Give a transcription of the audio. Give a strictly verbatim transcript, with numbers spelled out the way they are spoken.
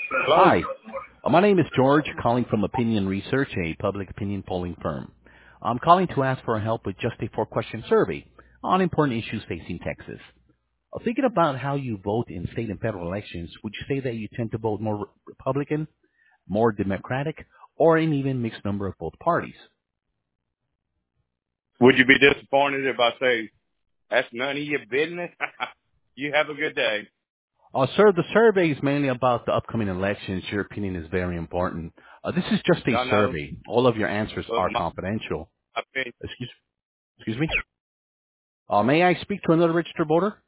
Hello. Hi, uh, my name is George, calling from Opinion Research, a public opinion polling firm. I'm calling to ask for help with just a four-question survey on important issues facing Texas. Uh, Thinking about how you vote in state and federal elections, would you say that you tend to vote more Republican, more Democratic, or an even mixed number of both parties? Would you be disappointed if I say that's none of your business? You have a good day. Uh, sir, the survey is mainly about the upcoming elections. Your opinion is very important. Uh, this is just a I know. survey. All of your answers Look, are my confidential. opinion. Excuse, excuse me? Uh, may I speak to another registered voter?